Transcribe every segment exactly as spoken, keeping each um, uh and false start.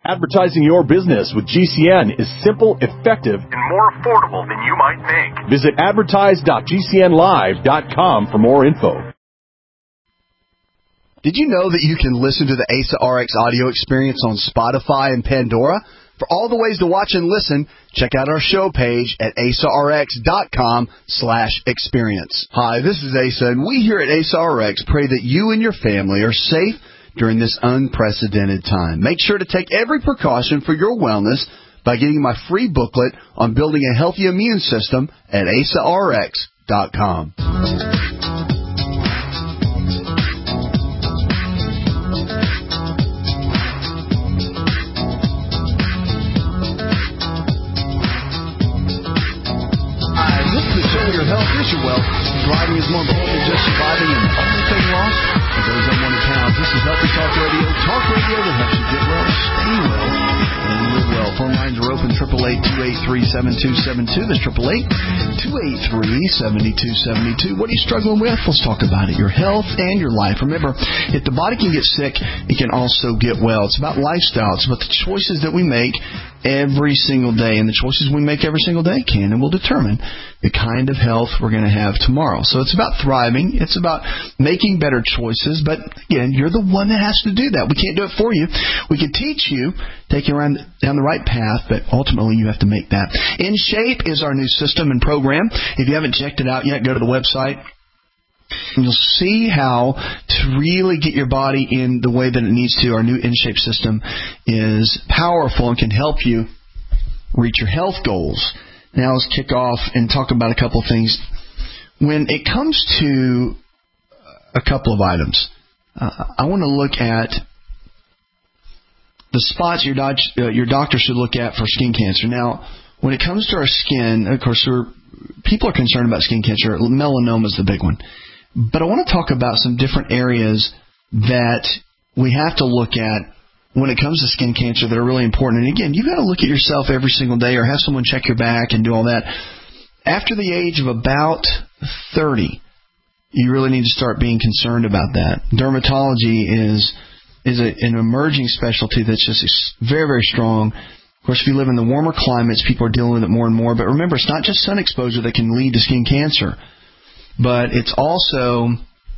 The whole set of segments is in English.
Advertising your business with G C N is simple, effective, and more affordable than you might think. Visit advertise dot g c n live dot com for more info. Did you know that you can listen to the A S A R X audio experience on Spotify and Pandora? For all the ways to watch and listen, check out our show page at asarx dot com slash experience. Hi, this is Asa, and we here at A S A R X pray that you and your family are safe during this unprecedented time. Make sure to take every precaution for your wellness by getting my free booklet on building a healthy immune system at asarx dot com. Your wealth. Driving is more important than just surviving, and the only thing lost are those that want to count. This is Healthy Talk Radio. Talk radio that helps you get well, stay well, and live well. Phone lines are open, eight eight eight, two eight three, seven two seven two. That's eight eight eight, two eight three, seven two seven two. What are you struggling with? Let's talk about it. Your health and your life. Remember, if the body can get sick, it can also get well. It's about lifestyle. It's about the choices that we make every single day, and the choices we make every single day can and will determine the kind of health we're going to have tomorrow. So it's about thriving. It's about making better choices. But again, you're the one that has to do that. We can't do it for you. We can teach you, take you around down the right path, but ultimately you have to make that. In Shape is our new system and program. If you haven't checked it out yet, go to the website. And you'll see how to really get your body in the way that it needs to. Our new In Shape system is powerful and can help you reach your health goals. Now let's kick off and talk about a couple of things. When it comes to a couple of items, uh, I want to look at the spots your, doc- uh, your doctor should look at for skin cancer. Now, when it comes to our skin, of course, we're, people are concerned about skin cancer. Melanoma is the big one. But I want to talk about some different areas that we have to look at when it comes to skin cancer that are really important. And again, you've got to look at yourself every single day or have someone check your back and do all that. After the age of about thirty, you really need to start being concerned about that. Dermatology is is a, an emerging specialty that's just very, very strong. Of course, if you live in the warmer climates, people are dealing with it more and more. But remember, it's not just sun exposure that can lead to skin cancer, but it's also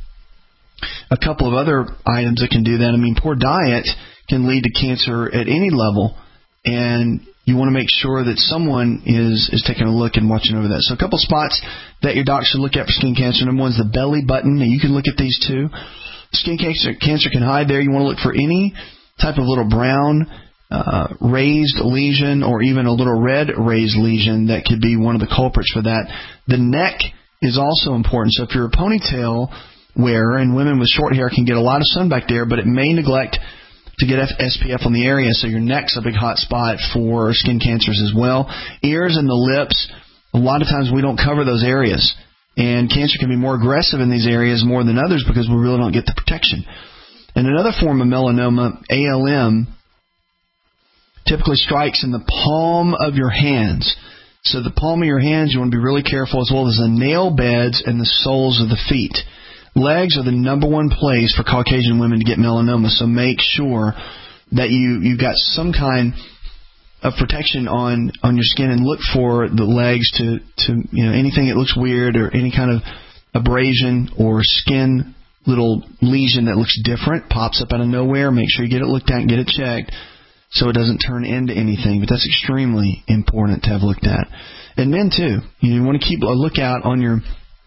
a couple of other items that can do that. I mean, poor diet can lead to cancer at any level, and you want to make sure that someone is, is taking a look and watching over that. So a couple spots that your doc should look at for skin cancer. Number one is the belly button, and you can look at these too. Skin cancer, cancer can hide there. You want to look for any type of little brown uh, raised lesion or even a little red raised lesion that could be one of the culprits for that. The neck is also important. So if you're a ponytail wearer, and women with short hair can get a lot of sun back there, but it may neglect to get S P F on the area, so your neck's a big hot spot for skin cancers as well. Ears and the lips, a lot of times we don't cover those areas, and cancer can be more aggressive in these areas more than others because we really don't get the protection. And another form of melanoma, A L M, typically strikes in the palm of your hands. So the palm of your hands, you want to be really careful, as well as the nail beds and the soles of the feet. Legs are the number one place for Caucasian women to get melanoma, so make sure that you, you've got some kind of protection on, on your skin, and look for the legs to, to, you know, anything that looks weird or any kind of abrasion or skin little lesion that looks different, pops up out of nowhere. Make sure you get it looked at and get it checked so it doesn't turn into anything. But that's extremely important to have looked at. And men, too. You want to keep a lookout on your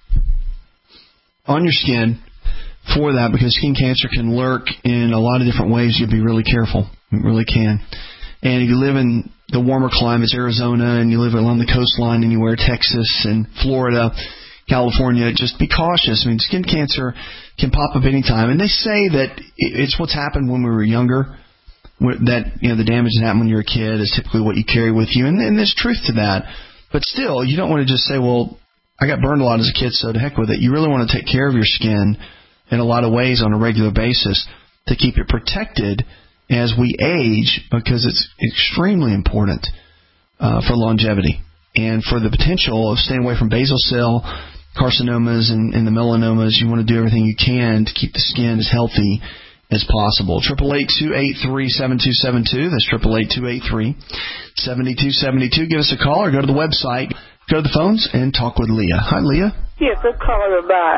on your skin for that, because skin cancer can lurk in a lot of different ways. You have to be really careful. It really can. And if you live in the warmer climates, Arizona, and you live along the coastline anywhere, Texas and Florida, California, just be cautious. I mean, skin cancer can pop up anytime. And they say that it's what's happened when we were younger, that, you know, the damage that happened when you were a kid is typically what you carry with you. And, and there's truth to that. But still, you don't want to just say, well, I got burned a lot as a kid, so to heck with it. You really want to take care of your skin in a lot of ways on a regular basis to keep it protected as we age, because it's extremely important uh, for longevity and for the potential of staying away from basal cell carcinomas and, and the melanomas. You want to do everything you can to keep the skin as healthy as possible. eight eight eight, two eight three, seven two seven two. That's eight eight eight, two eight three, seven two seven two. Give us a call or go to the website, go to the phones, and talk with Leah. Hi, Leah. Yes, I called about,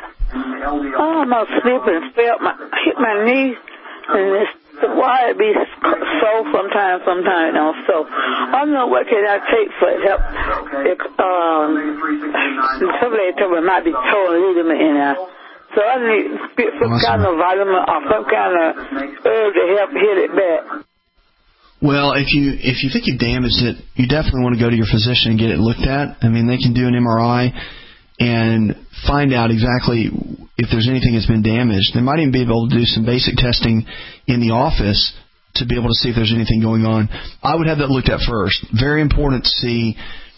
oh, I'm not sleeping, felt my, hit my knee, and it's, why it be sore sometimes, sometimes, you know, so I don't know what can I take for help. It, um, somebody told me it might be torn ligament in there. So I need some awesome. kind of vitamin or some kind of herb to help heal it back. Well, if you if you think you've damaged it, you definitely want to go to your physician and get it looked at. I mean, they can do an M R I and find out exactly if there's anything that's been damaged. They might even be able to do some basic testing in the office to be able to see if there's anything going on. I would have that looked at first. Very important to see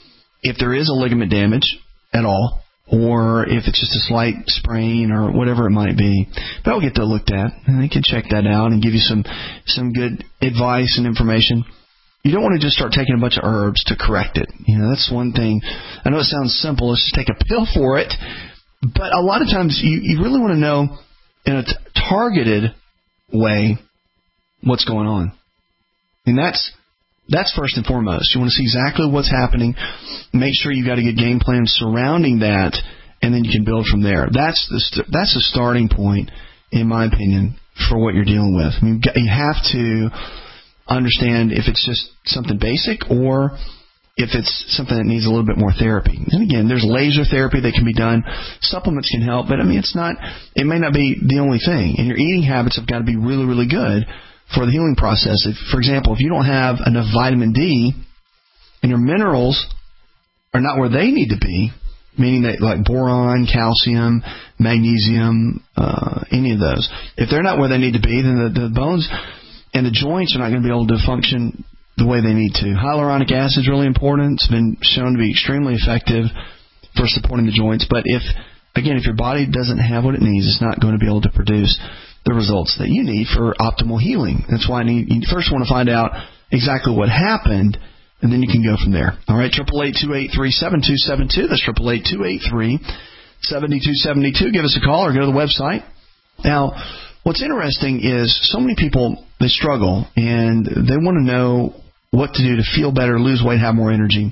if there is a ligament damage at all, or if it's just a slight sprain or whatever it might be. But I'll get that looked at, and they can check that out and give you some, some good advice and information. You don't want to just start taking a bunch of herbs to correct it. You know, that's one thing. I know it sounds simple. Let's just take a pill for it. But a lot of times you, you really want to know in a t- targeted way what's going on. And that's that's first and foremost. You want to see exactly what's happening. Make sure you've got a good game plan surrounding that, and then you can build from there. That's the st- that's the starting point, in my opinion, for what you're dealing with. I mean, you have to understand if it's just something basic or if it's something that needs a little bit more therapy. And again, there's laser therapy that can be done. Supplements can help, but I mean, it's not, it may not be the only thing. And your eating habits have got to be really, really good for the healing process. If, for example, if you don't have enough vitamin D and your minerals are not where they need to be, meaning that like boron, calcium, magnesium, uh, any of those, if they're not where they need to be, then the, the bones and the joints are not going to be able to function the way they need to. Hyaluronic acid is really important. It's been shown to be extremely effective for supporting the joints. But if, again, if your body doesn't have what it needs, it's not going to be able to produce the results that you need for optimal healing. That's why I need, you first want to find out exactly what happened, and then you can go from there. All right, eight eight eight, two eight three, seven two seven two. That's eight eight eight, two eight three, seven two seven two. Give us a call or go to the website. Now, what's interesting is so many people, they struggle, and they want to know what to do to feel better, lose weight, have more energy.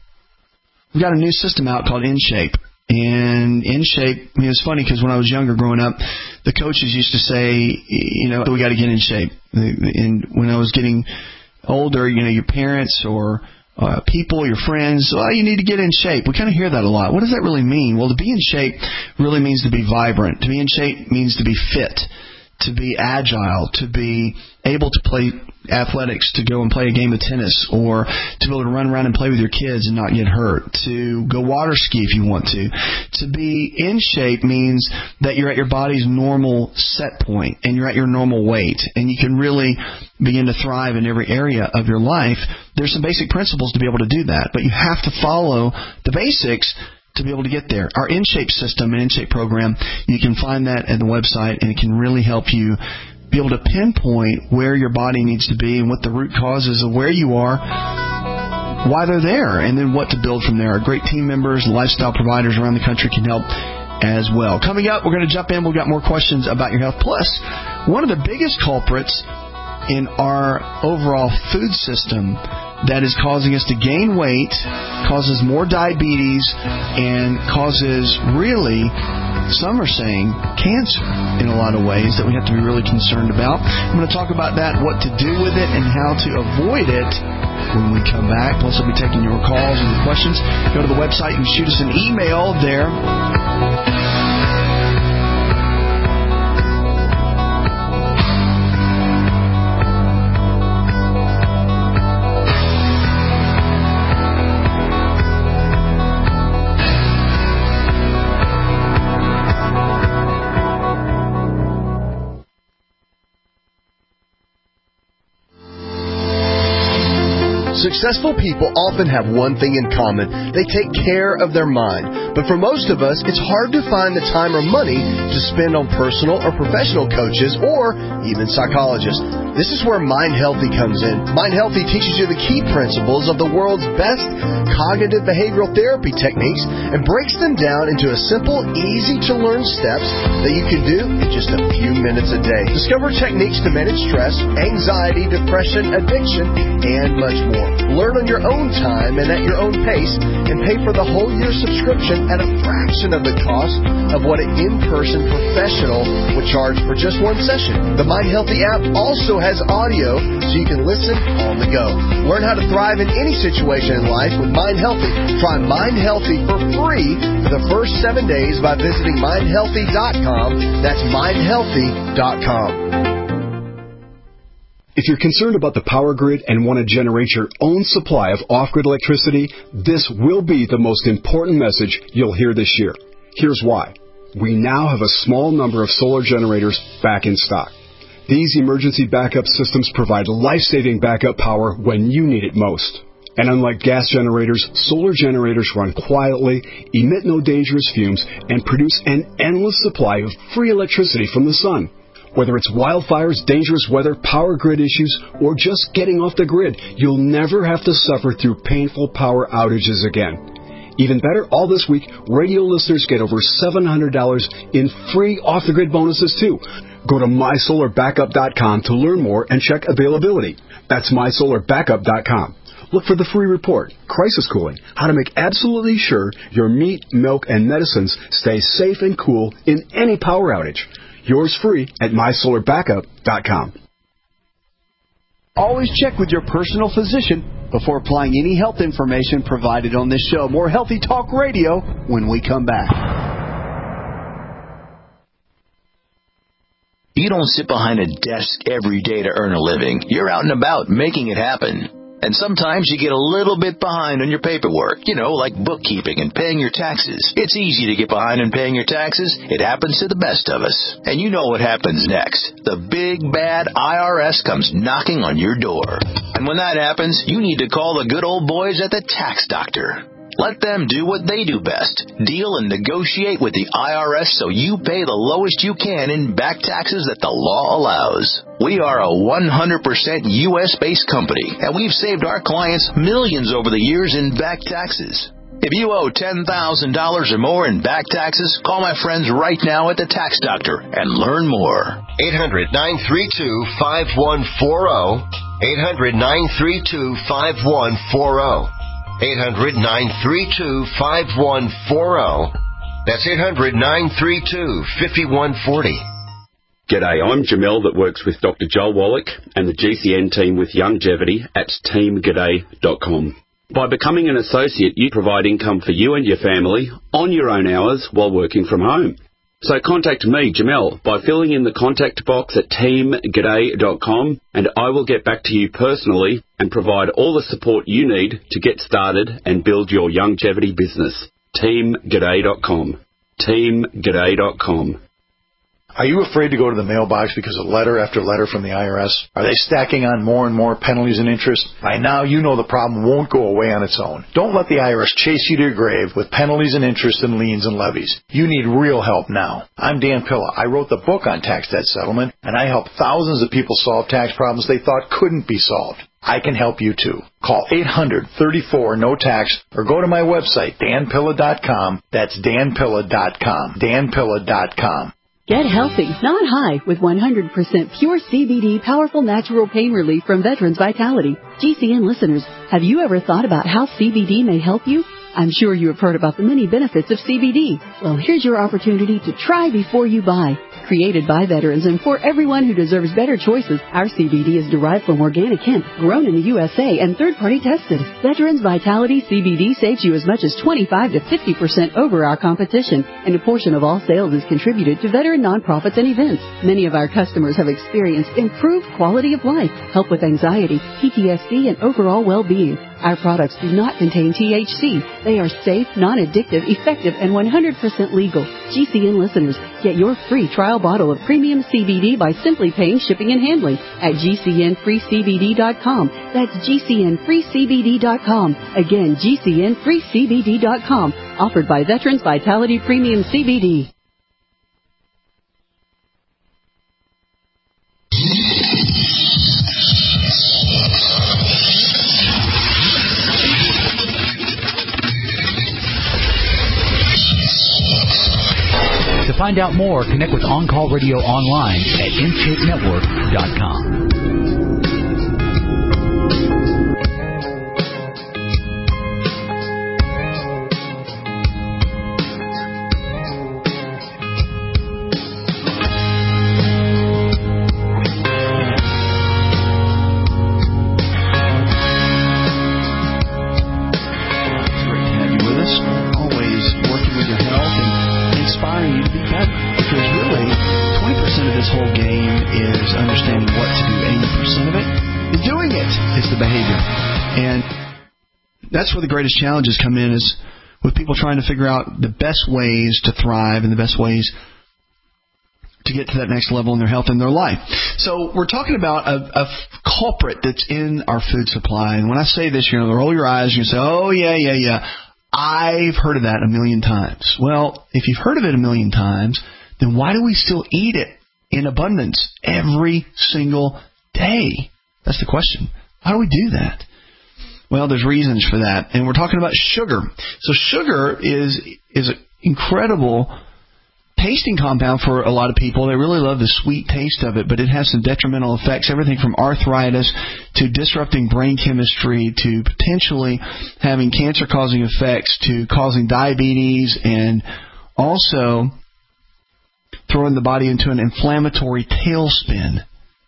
We've got a new system out called InShape. And InShape, I mean, it's funny because when I was younger growing up, the coaches used to say, you know, we got to get in shape. And when I was getting older, you know, your parents or uh, people, your friends, oh, you need to get in shape. We kind of hear that a lot. What does that really mean? Well, to be in shape really means to be vibrant. To be in shape means to be fit, to be agile, to be able to play athletics, to go and play a game of tennis, or to be able to run around and play with your kids and not get hurt, to go water ski if you want to. To be in shape means that you're at your body's normal set point and you're at your normal weight, and you can really begin to thrive in every area of your life. There's some basic principles to be able to do that, but you have to follow the basics to be able to get there. Our InShape system and InShape program, you can find that at the website, and it can really help you be able to pinpoint where your body needs to be and what the root causes of where you are, why they're there, and then what to build from there. Our great team members and lifestyle providers around the country can help as well. Coming up, we're going to jump in. We've got more questions about your health. Plus, one of the biggest culprits in our overall food system that is causing us to gain weight, causes more diabetes, and causes really, some are saying, cancer in a lot of ways that we have to be really concerned about. I'm going to talk about that, what to do with it, and how to avoid it when we come back. Plus, I'll be taking your calls and your questions. Go to the website and shoot us an email there. Successful people often have one thing in common. They take care of their mind. But for most of us, it's hard to find the time or money to spend on personal or professional coaches or even psychologists. This is where Mind Healthy comes in. Mind Healthy teaches you the key principles of the world's best cognitive behavioral therapy techniques and breaks them down into a simple, easy-to-learn steps that you can do in just a few minutes a day. Discover techniques to manage stress, anxiety, depression, addiction, and much more. Learn on your own time and at your own pace, and pay for the whole year subscription at a fraction of the cost of what an in-person professional would charge for just one session. The Mind Healthy app also has audio so you can listen on the go. Learn how to thrive in any situation in life with Mind Healthy. Try Mind Healthy for free for the first seven days by visiting mind healthy dot com. That's mind healthy dot com. If you're concerned about the power grid and want to generate your own supply of off-grid electricity, this will be the most important message you'll hear this year. Here's why. We now have a small number of solar generators back in stock. These emergency backup systems provide life-saving backup power when you need it most. And unlike gas generators, solar generators run quietly, emit no dangerous fumes, and produce an endless supply of free electricity from the sun. Whether it's wildfires, dangerous weather, power grid issues, or just getting off the grid, you'll never have to suffer through painful power outages again. Even better, all this week, radio listeners get over seven hundred dollars in free off-the-grid bonuses, too. Go to my solar backup dot com to learn more and check availability. That's my solar backup dot com. Look for the free report, Crisis Cooling, how to make absolutely sure your meat, milk, and medicines stay safe and cool in any power outage. Yours free at my solar backup dot com. Always check with your personal physician before applying any health information provided on this show. More Healthy Talk Radio when we come back. You don't sit behind a desk every day to earn a living. You're out and about making it happen. And sometimes you get a little bit behind on your paperwork, you know, like bookkeeping and paying your taxes. It's easy to get behind on paying your taxes. It happens to the best of us. And you know what happens next. The big, bad I R S comes knocking on your door. And when that happens, you need to call the good old boys at the Tax Doctor. Let them do what they do best. Deal and negotiate with the I R S so you pay the lowest you can in back taxes that the law allows. We are a one hundred percent U S-based company, and we've saved our clients millions over the years in back taxes. If you owe ten thousand dollars or more in back taxes, call my friends right now at the Tax Doctor and learn more. eight hundred, nine three two, five one four zero. eight hundred, nine three two, five one four zero. eight hundred, nine three two, five one four zero. That's eight hundred, nine three two, five one four zero. G'day, I'm Jamel that works with Doctor Joel Wallach and the G C N team with Longevity at team g'day dot com. By becoming an associate, you provide income for you and your family on your own hours while working from home. So contact me, Jamel, by filling in the contact box at team g'day dot com, and I will get back to you personally and provide all the support you need to get started and build your longevity business. team g'day dot com. team g'day dot com. Are you afraid to go to the mailbox because of letter after letter from the I R S? Are they stacking on more and more penalties and interest? By now, you know the problem won't go away on its own. Don't let the I R S chase you to your grave with penalties and interest and liens and levies. You need real help now. I'm Dan Pilla. I wrote the book on tax debt settlement, and I help thousands of people solve tax problems they thought couldn't be solved. I can help you too. Call eight hundred, thirty-four, no tax or go to my website, dan pilla dot com. That's dan pilla dot com. dan pilla dot com. Get healthy, not high, with one hundred percent pure C B D powerful natural pain relief from Veterans Vitality. G C N listeners, have you ever thought about how C B D may help you? I'm sure you have heard about the many benefits of C B D. Well, here's your opportunity to try before you buy. Created by veterans and for everyone who deserves better choices, our C B D is derived from organic hemp, grown in the U S A, and third-party tested. Veterans Vitality C B D saves you as much as twenty-five to fifty percent over our competition, and a portion of all sales is contributed to veteran nonprofits and events. Many of our customers have experienced improved quality of life, help with anxiety, P T S D, and overall well-being. Our products do not contain T H C. They are safe, non-addictive, effective, and one hundred percent legal. G C N listeners, Get your free trial bottle of premium C B D by simply paying shipping and handling at G C N free C B D dot com. That's G C N free C B D dot com. Again, G C N free C B D dot com. Offered by Veterans Vitality Premium C B D. To find out more, connect with On Call Radio online at inscape network dot com. That's where the greatest challenges come in, is with people trying to figure out the best ways to thrive and the best ways to get to that next level in their health and their life. So we're talking about a, a culprit that's in our food supply. And when I say this, you know, roll your eyes and you say, oh, yeah, yeah, yeah, I've heard of that a million times. Well, if you've heard of it a million times, then why do we still eat it in abundance every single day? That's the question. Why do we do that? Well, there's reasons for that, and we're talking about sugar. So sugar is is an incredible tasting compound for a lot of people. They really love the sweet taste of it, but it has some detrimental effects, everything from arthritis to disrupting brain chemistry to potentially having cancer-causing effects to causing diabetes and also throwing the body into an inflammatory tailspin.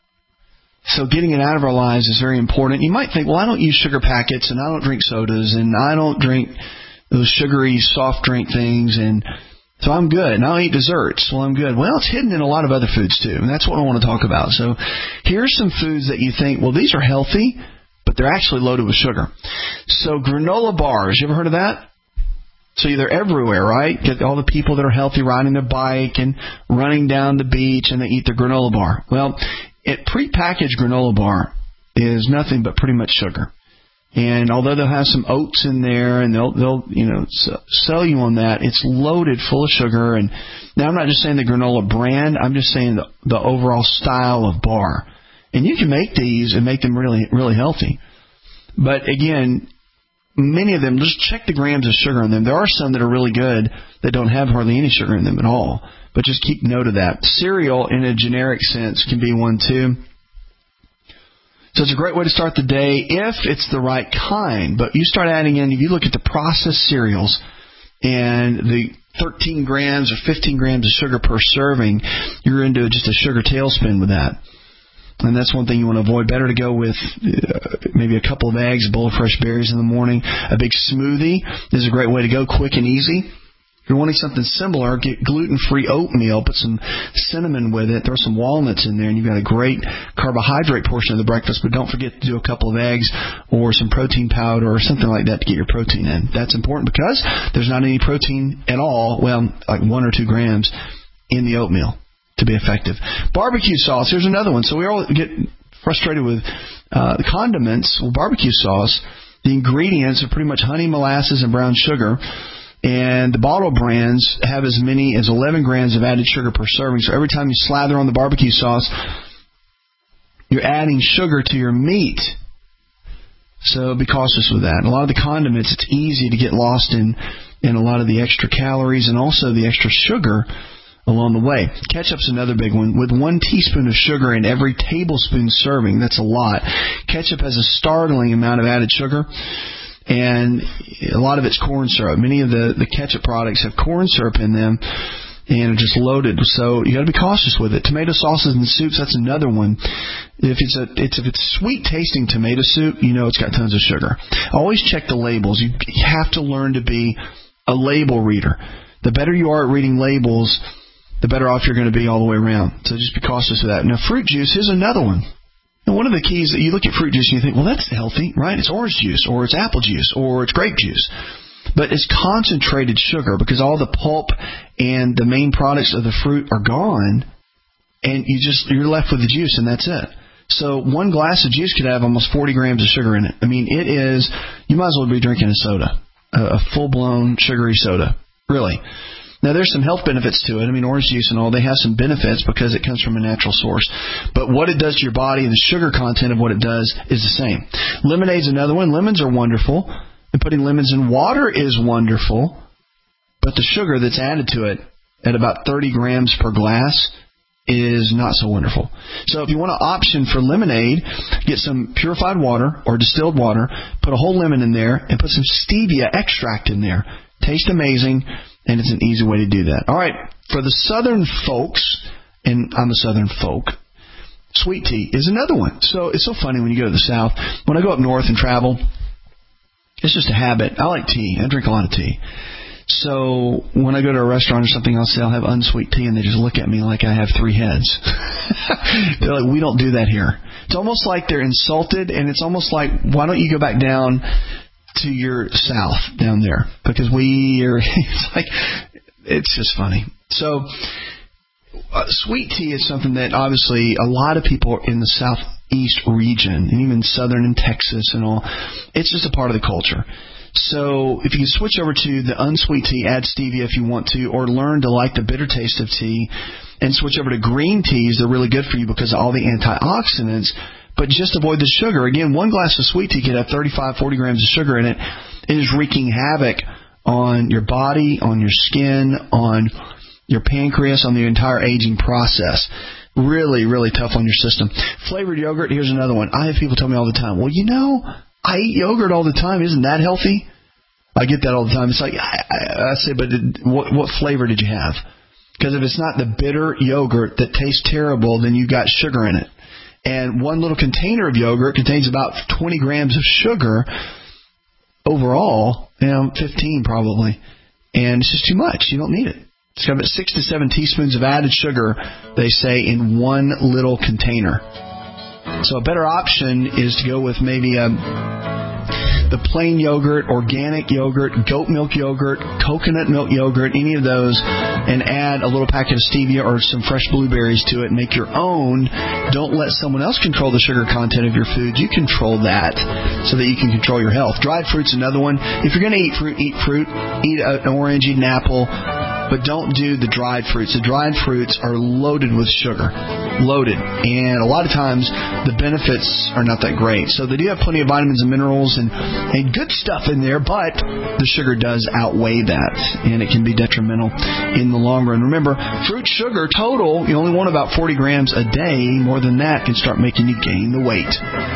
So getting it out of our lives is very important. You might think, well, I don't use sugar packets, and I don't drink sodas, and I don't drink those sugary soft drink things, and so I'm good. And I don't eat desserts. Well, I'm good. Well, it's hidden in a lot of other foods, too, and that's what I want to talk about. So here's some foods that you think, well, these are healthy, but they're actually loaded with sugar. So granola bars, you ever heard of that? So they're everywhere, right? Get all the people that are healthy riding their bike and running down the beach, and they eat their granola bar. Well, a prepackaged granola bar is nothing but pretty much sugar. And although they'll have some oats in there and they'll, they'll you know, sell you on that, it's loaded full of sugar. And now I'm not just saying the granola brand, I'm just saying the, the overall style of bar. And you can make these and make them really, really healthy. But again, many of them, just check the grams of sugar in them. There are some that are really good that don't have hardly any sugar in them at all. But just keep note of that. Cereal, in a generic sense, can be one too. So it's a great way to start the day if it's the right kind. But you start adding in, if you look at the processed cereals and the thirteen grams or fifteen grams of sugar per serving, you're into just a sugar tailspin with that. And that's one thing you want to avoid. Better to go with uh, maybe a couple of eggs, a bowl of fresh berries in the morning. A big smoothie is a great way to go, quick and easy. If you're wanting something similar, get gluten-free oatmeal, put some cinnamon with it, throw some walnuts in there, and you've got a great carbohydrate portion of the breakfast. But don't forget to do a couple of eggs or some protein powder or something like that to get your protein in. That's important because there's not any protein at all, well, like one or two grams in the oatmeal to be effective. Barbecue sauce, here's another one. So we all get frustrated with uh, the condiments. Well, barbecue sauce, the ingredients are pretty much honey, molasses, and brown sugar. And the bottle brands have as many as eleven grams of added sugar per serving. So every time you slather on the barbecue sauce, you're adding sugar to your meat. So be cautious with that. And a lot of the condiments, it's easy to get lost in, in a lot of the extra calories and also the extra sugar along the way. Ketchup's another big one. With one teaspoon of sugar in every tablespoon serving, that's a lot. Ketchup has a startling amount of added sugar. And a lot of it's corn syrup. Many of the, the ketchup products have corn syrup in them and are just loaded. So you got to be cautious with it. Tomato sauces and soups, that's another one. If it's a it's if it's sweet tasting tomato soup, you know it's got tons of sugar. Always check the labels. You have to learn to be a label reader. The better you are at reading labels, the better off you're going to be all the way around. So just be cautious of that. Now, fruit juice, here's another one. And one of the keys that you look at fruit juice and you think, well, that's healthy, right? It's orange juice, or it's apple juice, or it's grape juice. but it's concentrated sugar because all the pulp and the main products of the fruit are gone, and you just you're left with the juice, and that's it. So one glass of juice could have almost forty grams of sugar in it. I mean, it is, you might as well be drinking a soda, a full-blown sugary soda, really. Now, there's some health benefits to it. I mean, orange juice and all, they have some benefits because it comes from a natural source. But what it does to your body and the sugar content of what it does is the same. Lemonade's another one. Lemons are wonderful, and putting lemons in water is wonderful, but the sugar that's added to it at about thirty grams per glass is not so wonderful. So if you want an option for lemonade, get some purified water or distilled water, put a whole lemon in there, and put some stevia extract in there. Tastes amazing, and it's an easy way to do that. All right, for the southern folks, and I'm a southern folk, sweet tea is another one. So it's so funny when you go to the south. When I go up north and travel, it's just a habit. I like tea. I drink a lot of tea. So when I go to a restaurant or something, I'll say I'll have unsweet tea, and they just look at me like I have three heads. They're like, we don't do that here. It's almost like they're insulted, and it's almost like, why don't you go back down to your south down there? Because we are, it's like, it's just funny. So uh, sweet tea is something that obviously a lot of people in the southeast region, and even southern in Texas and all, it's just a part of the culture. So if you can switch over to the unsweet tea, add stevia if you want to, or learn to like the bitter taste of tea, and switch over to green teas, they're really good for you because of all the antioxidants, but just avoid the sugar. Again, one glass of sweet tea could have thirty-five, forty grams of sugar in it. It is wreaking havoc on your body, on your skin, on your pancreas, on the entire aging process. Really, really tough on your system. Flavored yogurt, here's another one. I have people tell me all the time, well, you know, I eat yogurt all the time. Isn't that healthy? I get that all the time. It's like, I, I, I say, but did, what, what flavor did you have? Because if it's not the bitter yogurt that tastes terrible, then you've got sugar in it. And one little container of yogurt contains about twenty grams of sugar overall, you know, fifteen probably. And it's just too much. You don't need it. It's got about six to seven teaspoons of added sugar, they say, in one little container. So a better option is to go with maybe a, the plain yogurt, organic yogurt, goat milk yogurt, coconut milk yogurt, any of those, and add a little packet of stevia or some fresh blueberries to it and make your own. Don't let someone else control the sugar content of your food. You control that so that you can control your health. Dried fruit's another one. If you're going to eat fruit, eat fruit. Eat an orange, eat an apple. But don't do the dried fruits. The dried fruits are loaded with sugar. Loaded. And a lot of times, the benefits are not that great. So they do have plenty of vitamins and minerals and, and good stuff in there, but the sugar does outweigh that. And it can be detrimental in the long run. Remember, fruit sugar total, you only want about forty grams a day. More than that can start making you gain the weight.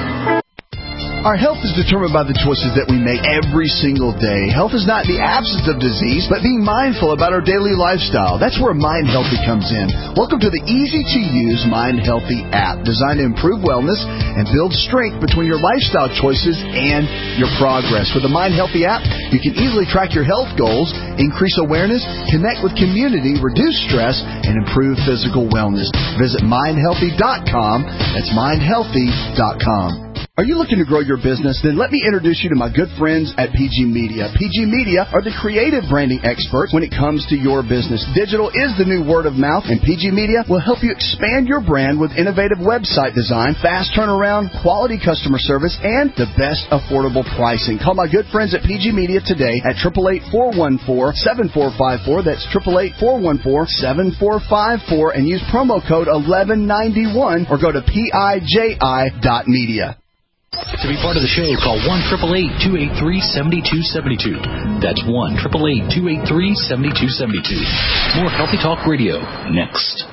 Our health is determined by the choices that we make every single day. Health is not the absence of disease, but being mindful about our daily lifestyle. That's where Mind Healthy comes in. Welcome to the easy-to-use Mind Healthy app, designed to improve wellness and build strength between your lifestyle choices and your progress. With the Mind Healthy app, you can easily track your health goals, increase awareness, connect with community, reduce stress, and improve physical wellness. Visit mind healthy dot com. That's mind healthy dot com. Are you looking to grow your business? Then let me introduce you to my good friends at P G Media. P G Media are the creative branding experts when it comes to your business. Digital is the new word of mouth, and P G Media will help you expand your brand with innovative website design, fast turnaround, quality customer service, and the best affordable pricing. Call my good friends at P G Media today at eight eight eight, four one four, seven four five four. That's eight eight eight, four one four, seven four five four, and use promo code eleven ninety-one or go to P I J I dot media. To be part of the show, call one eight eight eight, two eight three, seven two seven two. That's one eight eight eight, two eight three, seven two seven two. More Healthy Talk Radio next.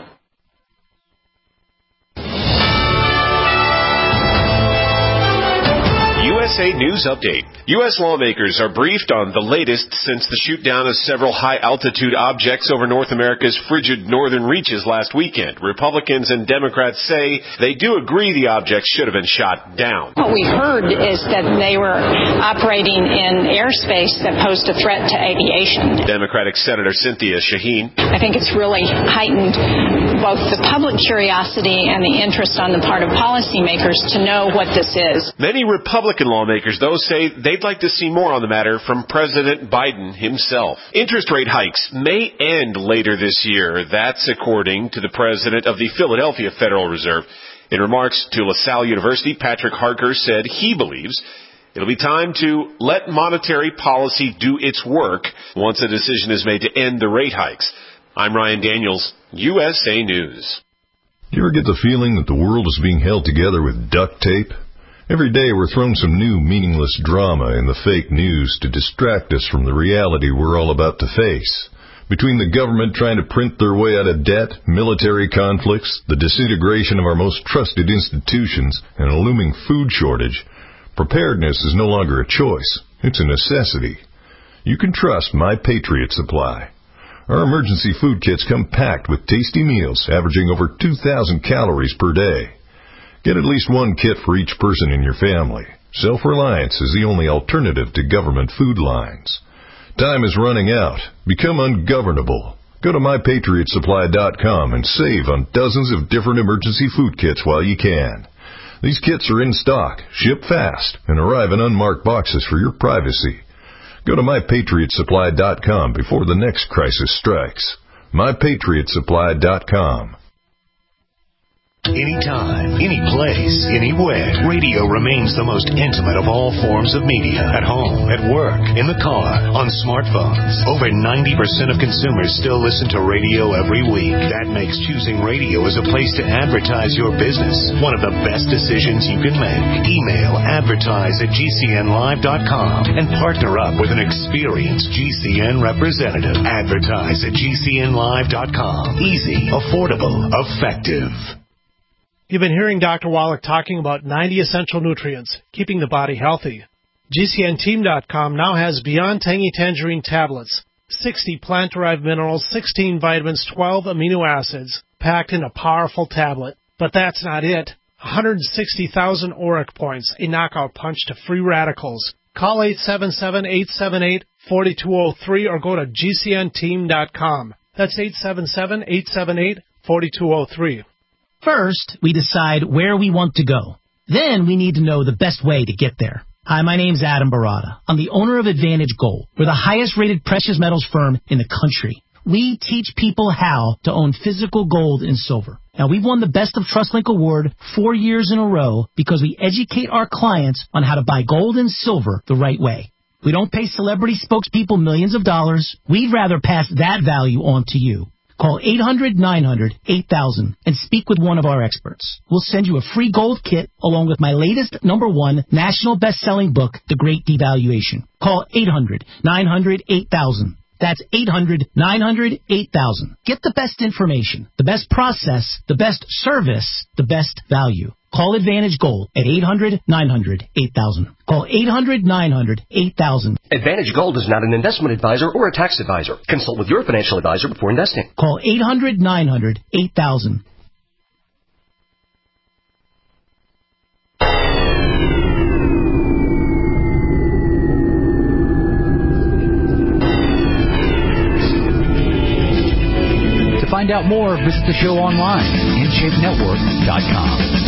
U S A News Update. U S lawmakers are briefed on the latest since the shoot-down of several high-altitude objects over North America's frigid northern reaches last weekend. Republicans and Democrats say they do agree the objects should have been shot down. What we heard is that they were operating in airspace that posed a threat to aviation. Democratic Senator Cynthia Shaheen. I think it's really heightened both the public curiosity and the interest on the part of policymakers to know what this is. Many Republican lawmakers lawmakers, though, say they'd like to see more on the matter from President Biden himself. Interest rate hikes may end later this year. That's according to the president of the Philadelphia Federal Reserve. In remarks to LaSalle University, Patrick Harker said he believes it'll be time to let monetary policy do its work once a decision is made to end the rate hikes. I'm Ryan Daniels, U S A News. You ever get the feeling that the world is being held together with duct tape? Every day we're thrown some new meaningless drama in the fake news to distract us from the reality we're all about to face. Between the government trying to print their way out of debt, military conflicts, the disintegration of our most trusted institutions, and a looming food shortage, preparedness is no longer a choice. It's a necessity. You can trust My Patriot Supply. Our emergency food kits come packed with tasty meals averaging over two thousand calories per day. Get at least one kit for each person in your family. Self-reliance is the only alternative to government food lines. Time is running out. Become ungovernable. Go to my patriot supply dot com and save on dozens of different emergency food kits while you can. These kits are in stock, ship fast, and arrive in unmarked boxes for your privacy. Go to my patriot supply dot com before the next crisis strikes. my patriot supply dot com. Anytime, any place, anywhere, radio remains the most intimate of all forms of media. At home, at work, in the car, on smartphones. Over ninety percent of consumers still listen to radio every week. That makes choosing radio as a place to advertise your business one of the best decisions you can make. Email advertise at G C N live dot com and partner up with an experienced G C N representative. Advertise at G C N live dot com. Easy, affordable, effective. You've been hearing Doctor Wallach talking about ninety essential nutrients, keeping the body healthy. G C N team dot com now has Beyond Tangy Tangerine tablets, sixty plant-derived minerals, sixteen vitamins, twelve amino acids, packed in a powerful tablet. But that's not it. one hundred sixty thousand auric points, a knockout punch to free radicals. Call eight seven seven, eight seven eight, four two zero three or go to G C N team dot com. That's eight seven seven, eight seven eight, four two zero three. First, we decide where we want to go. Then we need to know the best way to get there. Hi, my name's Adam Barada. I'm the owner of Advantage Gold. We're the highest-rated precious metals firm in the country. We teach people how to own physical gold and silver. Now, we've won the Best of TrustLink Award four years in a row because we educate our clients on how to buy gold and silver the right way. We don't pay celebrity spokespeople millions of dollars. We'd rather pass that value on to you. Call eight hundred, nine hundred, eight thousand and speak with one of our experts. We'll send you a free gold kit along with my latest number one national best-selling book, The Great Devaluation. Call eight hundred, nine hundred, eight thousand. That's eight hundred, nine hundred, eight thousand. Get the best information, the best process, the best service, the best value. Call Advantage Gold at eight hundred, nine hundred, eight thousand. Call eight hundred, nine hundred, eight thousand. Advantage Gold is not an investment advisor or a tax advisor. Consult with your financial advisor before investing. Call eight hundred, nine hundred, eight thousand. To find out more, visit the show online, in shape network dot com.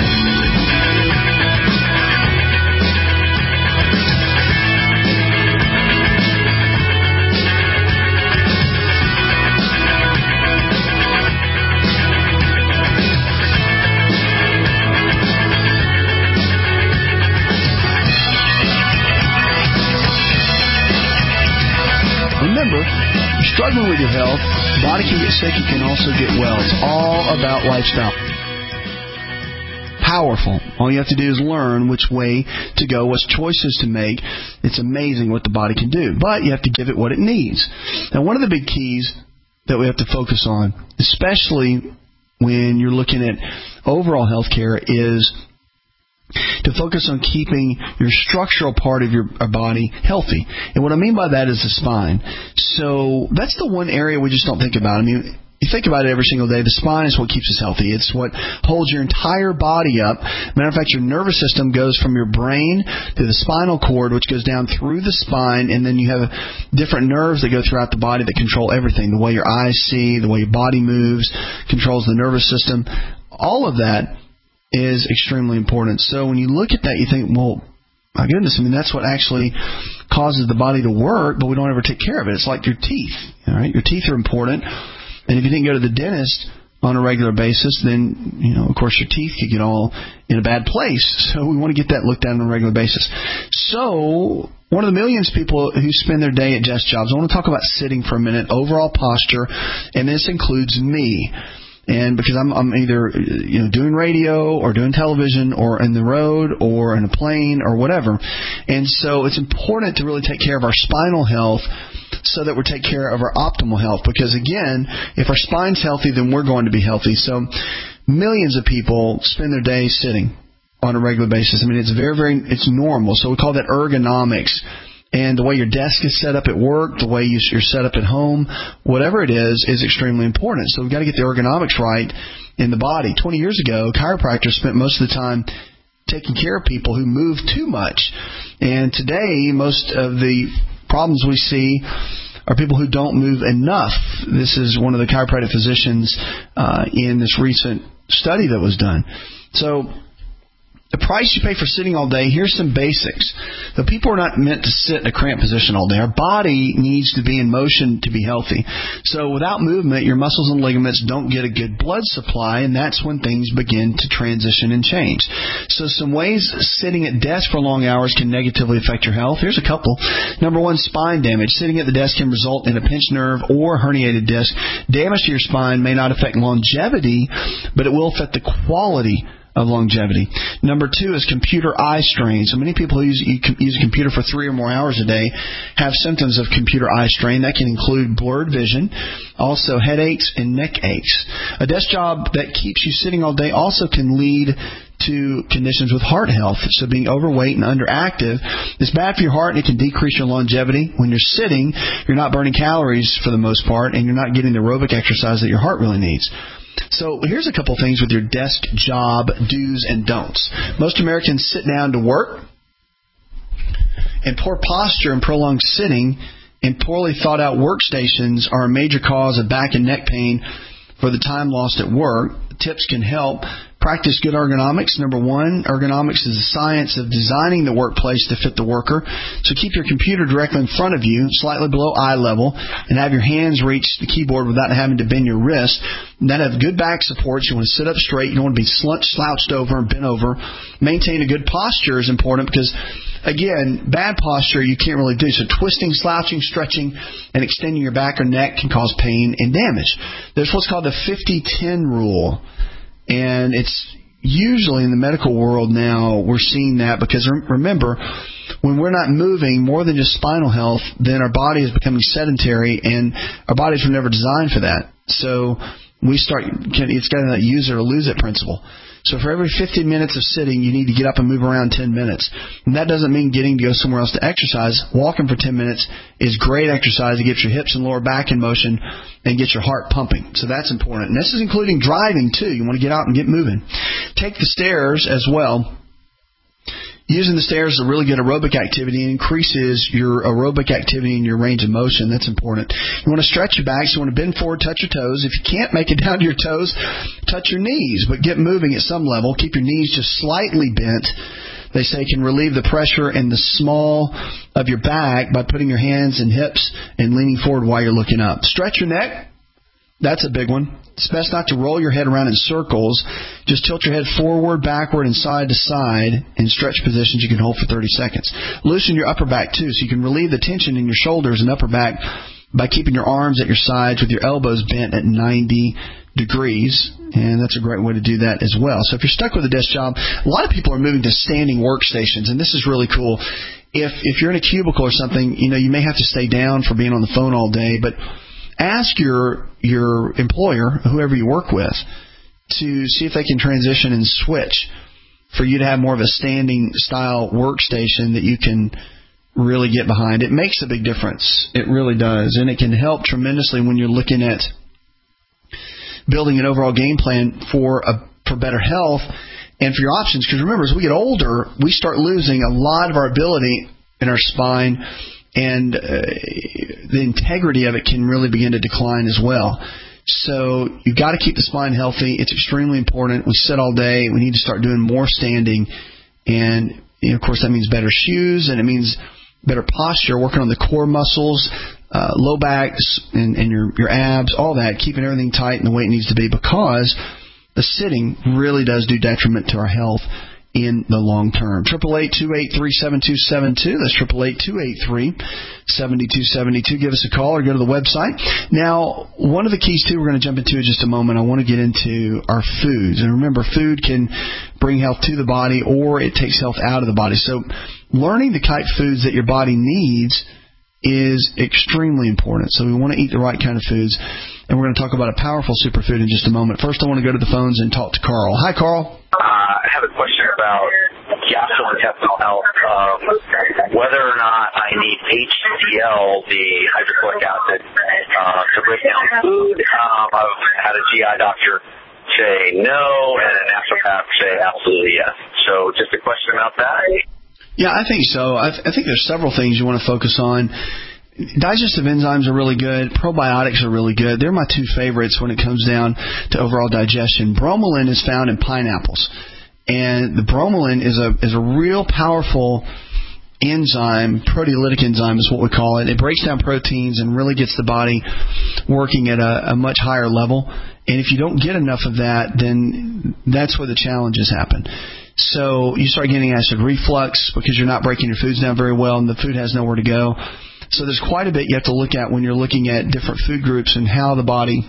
Remember, you're struggling with your health, body can get sick, you can also get well. It's all about lifestyle. Powerful. All you have to do is learn which way to go, what choices to make. It's amazing what the body can do, but you have to give it what it needs. Now, one of the big keys that we have to focus on, especially when you're looking at overall health care, is to focus on keeping your structural part of your body healthy. And what I mean by that is the spine. So that's the one area we just don't think about. I mean, you think about it every single day. The spine is what keeps us healthy. It's what holds your entire body up. Matter of fact, your nervous system goes from your brain to the spinal cord, which goes down through the spine, and then you have different nerves that go throughout the body that control everything. The way your eyes see, the way your body moves, controls the nervous system. All of that is extremely important. So when you look at that, you think, well, My goodness, I mean, that's what actually causes the body to work, but we don't ever take care of it. It's like your teeth, all right? Your teeth are important, and if you didn't go to the dentist on a regular basis, then, you know, of course, your teeth could get all in a bad place. So we want to get that looked at on a regular basis. So one of the millions of people who spend their day at desk jobs, I want to talk about sitting for a minute, overall posture, and this includes me. And because I'm, I'm either, you know, doing radio or doing television or in the road or in a plane or whatever. And so it's important to really take care of our spinal health so that we take care of our optimal health. Because, again, if our spine's healthy, then we're going to be healthy. So millions of people spend their day sitting on a regular basis. I mean, it's very, very, it's normal. So we call that ergonomics. And the way your desk is set up at work, the way you're set up at home, whatever it is, is extremely important. So we've got to get the ergonomics right in the body. twenty years ago, chiropractors spent most of the time taking care of people who move too much. And today, most of the problems we see are people who don't move enough. This is one of the chiropractic physicians uh, in this recent study that was done. So the price you pay for sitting all day, here's some basics. The people are not meant to sit in a cramped position all day. Our body needs to be in motion to be healthy. So without movement, your muscles and ligaments don't get a good blood supply, and that's when things begin to transition and change. So some ways sitting at desk for long hours can negatively affect your health. Here's a couple. Number one, spine damage. Sitting at the desk can result in a pinched nerve or herniated disc. Damage to your spine may not affect longevity, but it will affect the quality of longevity. Number two is computer eye strain. So many people who use, use a computer for three or more hours a day have symptoms of computer eye strain. That can include blurred vision, also headaches and neck aches. A desk job that keeps you sitting all day also can lead to conditions with heart health. So being overweight and underactive is bad for your heart, and it can decrease your longevity. When you're sitting, you're not burning calories for the most part, and you're not getting the aerobic exercise that your heart really needs. So here's a couple things with your desk job do's and don'ts. Most Americans sit down to work, and poor posture and prolonged sitting and poorly thought out workstations are a major cause of back and neck pain for the time lost at work. Tips can help. Practice good ergonomics. Number one, ergonomics is the science of designing the workplace to fit the worker. So keep your computer directly in front of you, slightly below eye level, and have your hands reach the keyboard without having to bend your wrist. And then have good back supports. You want to sit up straight. You don't want to be slouched over and bent over. Maintain a good posture is important because, again, bad posture you can't really do. So twisting, slouching, stretching, and extending your back or neck can cause pain and damage. There's what's called the fifty ten rule. And it's usually in the medical world now we're seeing that because, remember, when we're not moving more than just spinal health, then our body is becoming sedentary, and our bodies were never designed for that. So we start, it's got that use it or lose it principle. So for every fifty minutes of sitting, you need to get up and move around ten minutes. And that doesn't mean getting to go somewhere else to exercise. Walking for ten minutes is great exercise to get your hips and lower back in motion and get your heart pumping. So that's important. And this is including driving, too. You want to get out and get moving. Take the stairs as well. Using the stairs is a really good aerobic activity and increases your aerobic activity and your range of motion. That's important. You want to stretch your back, so you want to bend forward, touch your toes. If you can't make it down to your toes, touch your knees, but get moving at some level. Keep your knees just slightly bent. They say can relieve the pressure in the small of your back by putting your hands and hips and leaning forward while you're looking up. Stretch your neck. That's a big one. It's best not to roll your head around in circles. Just tilt your head forward, backward, and side to side in stretch positions you can hold for thirty seconds. Loosen your upper back, too, so you can relieve the tension in your shoulders and upper back by keeping your arms at your sides with your elbows bent at ninety degrees. And that's a great way to do that as well. So if you're stuck with a desk job, a lot of people are moving to standing workstations, and this is really cool. If, if you're in a cubicle or something, you know, you may have to stay down for being on the phone all day, but ask your your employer, whoever you work with, to see if they can transition and switch for you to have more of a standing style workstation that you can really get behind. It makes a big difference. It really does. And it can help tremendously when you're looking at building an overall game plan for a, for better health and for your options. Because remember, as we get older, we start losing a lot of our ability in our spine, and uh, the integrity of it can really begin to decline as well. So you've got to keep the spine healthy. It's extremely important. We sit all day. We need to start doing more standing. And you know, of course, that means better shoes, and it means better posture, working on the core muscles, uh, low backs, and, and your, your abs, all that, keeping everything tight and the way it needs to be, because the sitting really does do detriment to our health in the long term. Triple eight two eight three seven two seven two. That's triple eight two eight three seven two seven two. Give us a call or go to the website. Now, one of the keys too, we're going to jump into in just a moment. I want to get into our foods, and remember, food can bring health to the body or it takes health out of the body. So, learning the type of foods that your body needs is extremely important. So, we want to eat the right kind of foods, and we're going to talk about a powerful superfood in just a moment. First, I want to go to the phones and talk to Carl. Hi, Carl. Uh, I have a question about gastrointestinal health, um, whether or not I need H C L, the hydrochloric acid, uh, to break down food. Um, I've had a G I doctor say no, and a naturopath say absolutely yes. So just a question about that. Yeah, I think so. I, th- I think there's several things you want to focus on. Digestive enzymes are really good. Probiotics are really good. They're my two favorites when it comes down to overall digestion. Bromelain is found in pineapples, and the bromelain is a is a real powerful enzyme, proteolytic enzyme is what we call it. It breaks down proteins and really gets the body working at a, a much higher level. And if you don't get enough of that, then that's where the challenges happen. So you start getting acid reflux because you're not breaking your foods down very well, and the food has nowhere to go. So there's quite a bit you have to look at when you're looking at different food groups and how the body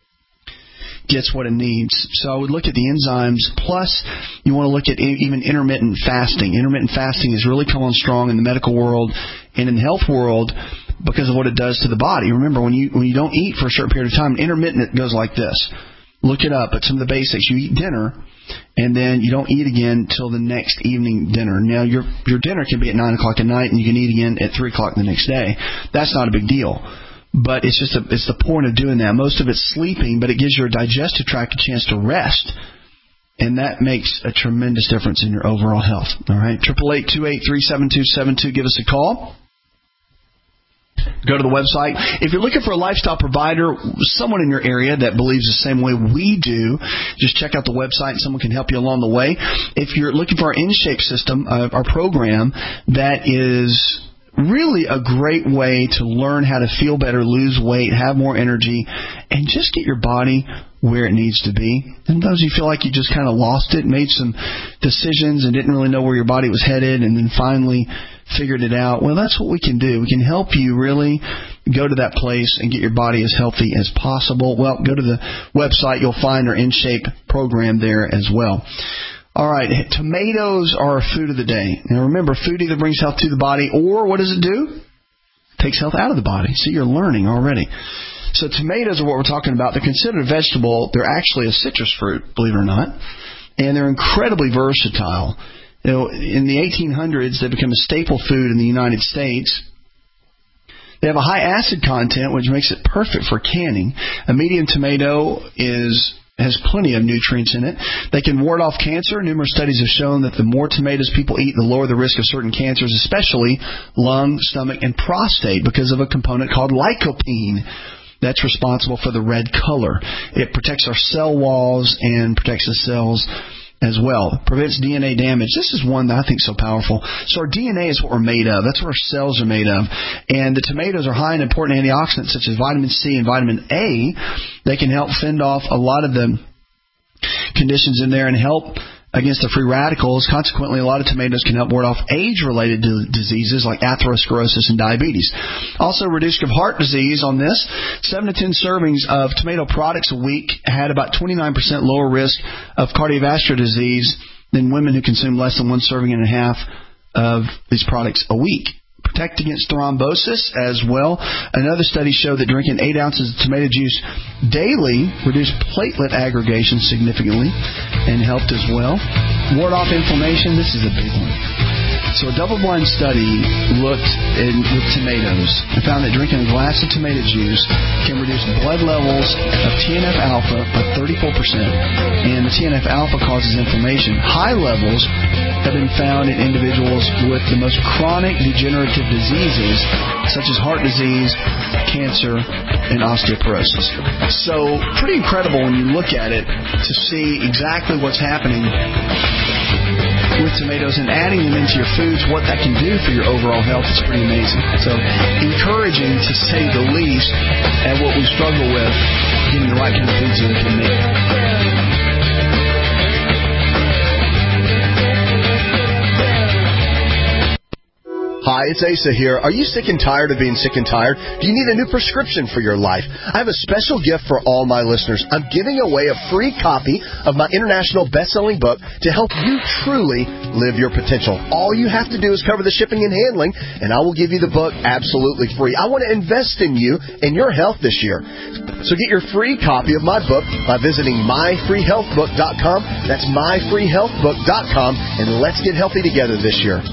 gets what it needs. So I would look at the enzymes, plus you want to look at even intermittent fasting. Intermittent fasting has really come on strong in the medical world and in the health world because of what it does to the body. Remember, when you when you don't eat for a certain period of time, intermittent, it goes like this. Look it up. It's some of the basics. You eat dinner, and then you don't eat again till the next evening dinner. Now, your your dinner can be at nine o'clock at night, and you can eat again at three o'clock the next day. That's not a big deal. But it's just a, it's the point of doing that. Most of it's sleeping, but it gives your digestive tract a chance to rest, and that makes a tremendous difference in your overall health. All right, triple eight two eight three seven two seven two. Give us a call. Go to the website. If you're looking for a lifestyle provider, someone in your area that believes the same way we do, just check out the website and someone can help you along the way. If you're looking for our InShape system, uh, our program, that is really a great way to learn how to feel better, lose weight, have more energy, and just get your body where it needs to be. Sometimes you feel like you just kind of lost it, made some decisions and didn't really know where your body was headed, and then finally figured it out. Well, that's what we can do. We can help you really go to that place and get your body as healthy as possible. Well, go to the website. You'll find our InShape program there as well. All right, tomatoes are a food of the day. Now, remember, food either brings health to the body or what does it do? It takes health out of the body. See, you're learning already. So tomatoes are what we're talking about. They're considered a vegetable. They're actually a citrus fruit, believe it or not, and they're incredibly versatile. You know, in the eighteen hundreds, they become a staple food in the United States. They have a high acid content, which makes it perfect for canning. A medium tomato is has plenty of nutrients in it. They can ward off cancer. Numerous studies have shown that the more tomatoes people eat, the lower the risk of certain cancers, especially lung, stomach, and prostate, because of a component called lycopene that's responsible for the red color. It protects our cell walls and protects the cells as well. It prevents D N A damage. This is one that I think is so powerful. So our D N A is what we're made of. That's what our cells are made of. And the tomatoes are high in important antioxidants such as vitamin C and vitamin A. They can help fend off a lot of the conditions in there and help against the free radicals. Consequently, a lot of tomatoes can help ward off age-related diseases like atherosclerosis and diabetes. Also, reduce risk of heart disease on this. seven to ten servings of tomato products a week had about twenty-nine percent lower risk of cardiovascular disease than women who consume less than one serving and a half of these products a week. Protect against thrombosis as well. Another study showed that drinking eight ounces of tomato juice daily reduced platelet aggregation significantly and helped as well. Ward off inflammation. This is a big one. So a double-blind study looked in, with tomatoes and found that drinking a glass of tomato juice can reduce blood levels of T N F alpha by thirty-four percent. And the T N F alpha causes inflammation. High levels have been found in individuals with the most chronic degenerative diseases such as heart disease, cancer, and osteoporosis. So pretty incredible when you look at it to see exactly what's happening with tomatoes and adding them into your foods, what that can do for your overall health is pretty amazing. So encouraging, to say the least, at what we struggle with, getting the right kind of foods in can make. Hi, it's Asa here. Are you sick and tired of being sick and tired? Do you need a new prescription for your life? I have a special gift for all my listeners. I'm giving away a free copy of my international best-selling book to help you truly live your potential. All you have to do is cover the shipping and handling, and I will give you the book absolutely free. I want to invest in you and your health this year. So get your free copy of my book by visiting my free health book dot com. That's my free health book dot com, and let's get healthy together this year.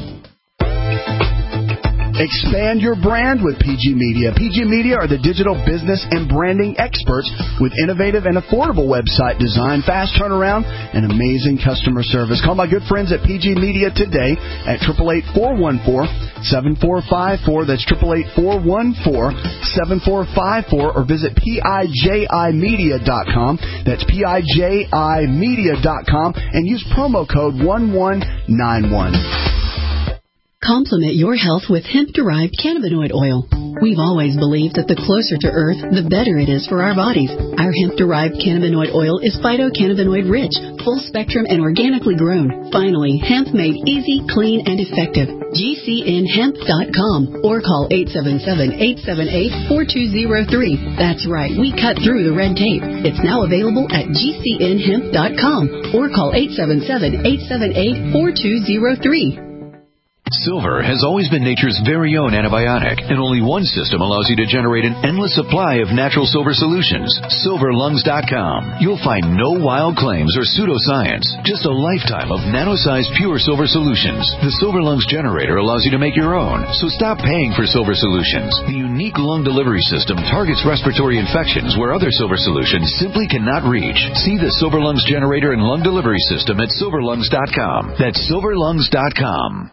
Expand your brand with P G Media. P G Media are the digital business and branding experts with innovative and affordable website design, fast turnaround, and amazing customer service. Call my good friends at P G Media today at eight eight eight, four one four, seven four five four. That's eight eight eight, four one four, seven four five four, or visit P I J I media dot com. That's P I J I media dot com, and use promo code one one nine one. Complement your health with hemp-derived cannabinoid oil. We've always believed that the closer to Earth, the better it is for our bodies. Our hemp-derived cannabinoid oil is phytocannabinoid-rich, full-spectrum, and organically grown. Finally, hemp made easy, clean, and effective. G C N hemp dot com or call eight seven seven, eight seven eight, four two zero three. That's right, we cut through the red tape. It's now available at G C N hemp dot com or call eight seven seven, eight seven eight, four two zero three. Silver has always been nature's very own antibiotic, and only one system allows you to generate an endless supply of natural silver solutions. silver lungs dot com. You'll find no wild claims or pseudoscience, just a lifetime of nano-sized pure silver solutions. The Silver Lungs generator allows you to make your own, so stop paying for silver solutions. The unique lung delivery system targets respiratory infections where other silver solutions simply cannot reach. See the Silver Lungs generator and lung delivery system at silver lungs dot com. That's silver lungs dot com.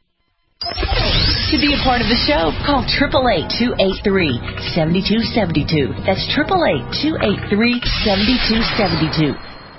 To be a part of the show, call eight eight eight, two eight three, seven two seven two. That's eight eight eight, two eight three, seven two seven two.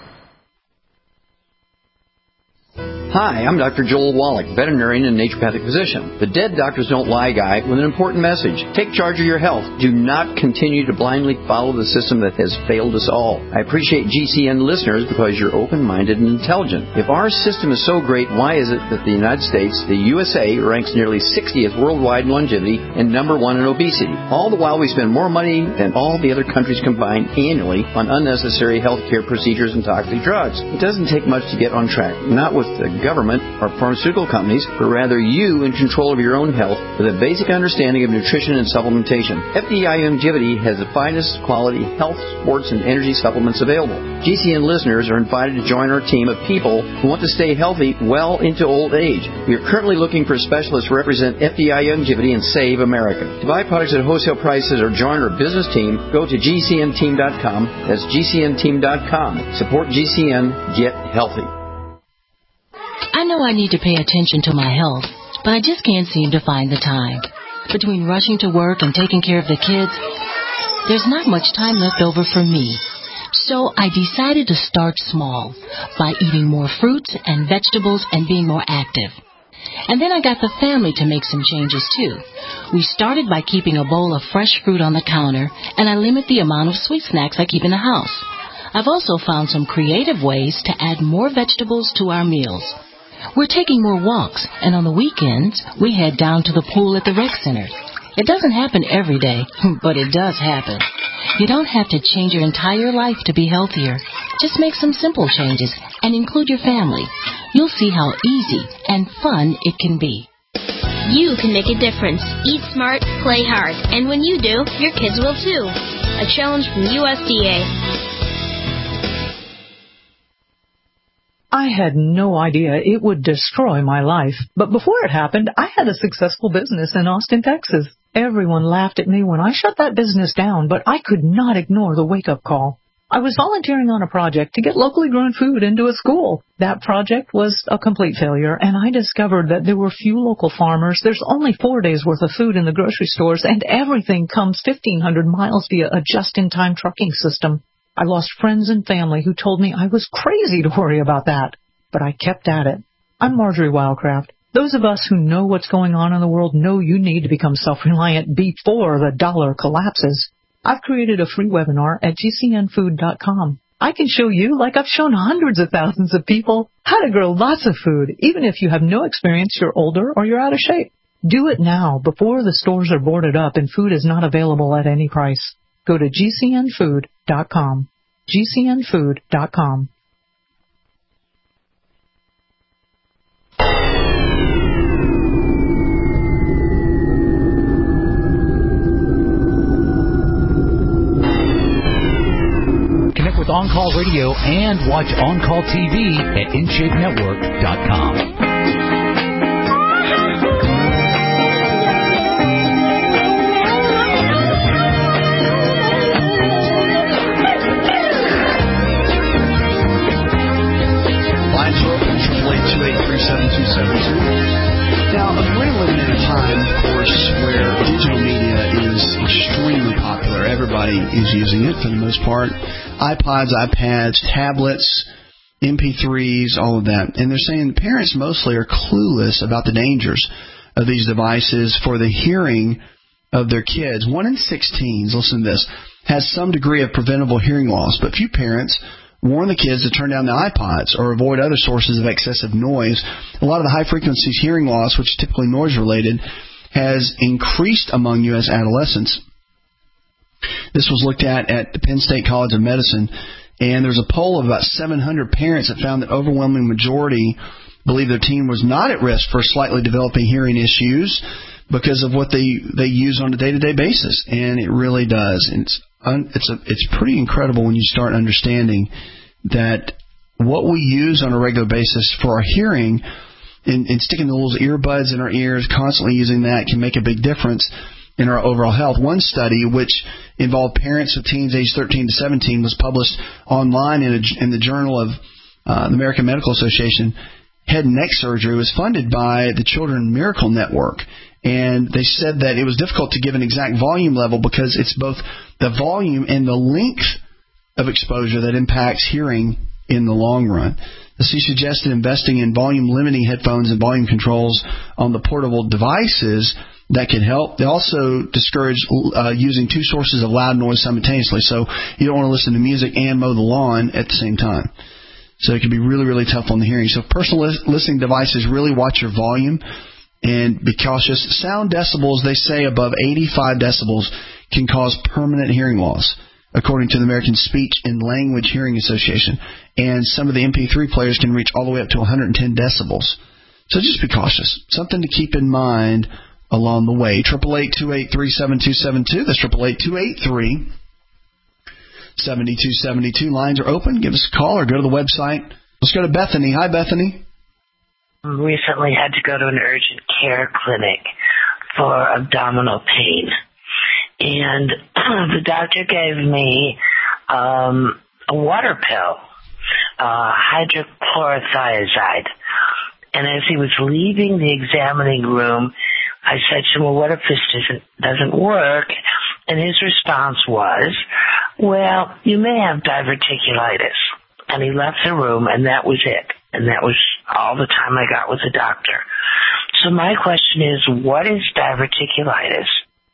Hi, I'm Doctor Joel Wallach, veterinarian and naturopathic physician. The Dead Doctors Don't Lie guy with an important message. Take charge of your health. Do not continue to blindly follow the system that has failed us all. I appreciate G C N listeners because you're open-minded and intelligent. If our system is so great, why is it that the United States, the U S A, ranks nearly sixtieth worldwide in longevity and number one in obesity? All the while we spend more money than all the other countries combined annually on unnecessary health care procedures and toxic drugs. It doesn't take much to get on track. Not with the government or pharmaceutical companies, but rather you in control of your own health with a basic understanding of nutrition and supplementation. F D I Longevity has the finest quality health, sports, and energy supplements available. G C N listeners are invited to join our team of people who want to stay healthy well into old age. We are currently looking for specialists to represent F D I Longevity and Save America. To buy products at wholesale prices or join our business team, go to G C N team dot com. That's G C N team dot com. Support G C N. Get healthy. I know I need to pay attention to my health, but I just can't seem to find the time. Between rushing to work and taking care of the kids, there's not much time left over for me. So I decided to start small by eating more fruits and vegetables and being more active. And then I got the family to make some changes too. We started by keeping a bowl of fresh fruit on the counter, and I limit the amount of sweet snacks I keep in the house. I've also found some creative ways to add more vegetables to our meals. We're taking more walks, and on the weekends, we head down to the pool at the rec center. It doesn't happen every day, but it does happen. You don't have to change your entire life to be healthier. Just make some simple changes and include your family. You'll see how easy and fun it can be. You can make a difference. Eat smart, play hard, and when you do, your kids will too. A challenge from U S D A. I had no idea it would destroy my life. But before it happened, I had a successful business in Austin, Texas. Everyone laughed at me when I shut that business down, but I could not ignore the wake-up call. I was volunteering on a project to get locally grown food into a school. That project was a complete failure, and I discovered that there were few local farmers. There's only four days' worth of food in the grocery stores, and everything comes fifteen hundred miles via a just-in-time trucking system. I lost friends and family who told me I was crazy to worry about that, but I kept at it. I'm Marjorie Wildcraft. Those of us who know what's going on in the world know you need to become self-reliant before the dollar collapses. I've created a free webinar at G C N food dot com. I can show you, like I've shown hundreds of thousands of people, how to grow lots of food, even if you have no experience, you're older, or you're out of shape. Do it now, before the stores are boarded up and food is not available at any price. Go to G C N food dot com. G C N food dot com. Connect with On Call Radio and watch On Call T V at in shape network dot com. Now, we're living in a time, of course, where digital media is extremely popular. Everybody is using it for the most part. iPods, iPads, tablets, M P threes, all of that. And they're saying parents mostly are clueless about the dangers of these devices for the hearing of their kids. One in six teens, listen to this, has some degree of preventable hearing loss, but few parents warn the kids to turn down the iPods or avoid other sources of excessive noise. A lot of the high-frequency hearing loss, which is typically noise-related, has increased among U S adolescents. This was looked at at the Penn State College of Medicine, and there's a poll of about seven hundred parents that found that overwhelming majority believe their teen was not at risk for slightly developing hearing issues because of what they, they use on a day-to-day basis, and it really does. And it's It's a, it's pretty incredible when you start understanding that what we use on a regular basis for our hearing and, and sticking the little earbuds in our ears, constantly using that, can make a big difference in our overall health. One study, which involved parents of teens aged thirteen to seventeen, was published online in, a, in the Journal of uh, the American Medical Association. Head and neck surgery was funded by the Children Miracle Network. And they said that it was difficult to give an exact volume level because it's both the volume and the length of exposure that impacts hearing in the long run. She suggested investing in volume-limiting headphones and volume controls on the portable devices that could help. They also discourage uh, using two sources of loud noise simultaneously. So you don't want to listen to music and mow the lawn at the same time. So it can be really, really tough on the hearing. So personal listening devices, really watch your volume. And be cautious. Sound decibels, they say above eighty-five decibels, can cause permanent hearing loss, according to the American Speech and Language Hearing Association. And some of the M P three players can reach all the way up to one hundred ten decibels. So just be cautious. Something to keep in mind along the way. eight eight eight, two eight three, seven two seven two. That's eight eight eight, two eight three, seven two seven two. Lines are open. Give us a call or go to the website. Let's go to Bethany. Hi, Bethany. Recently had to go to an urgent care clinic for abdominal pain. And the doctor gave me um, a water pill, uh, hydrochlorothiazide. And as he was leaving the examining room, I said to him, well, what if this doesn't, doesn't work? And his response was, well, you may have diverticulitis. And he left the room, and that was it. And that was all the time I got with the doctor. So my question is, what is diverticulitis?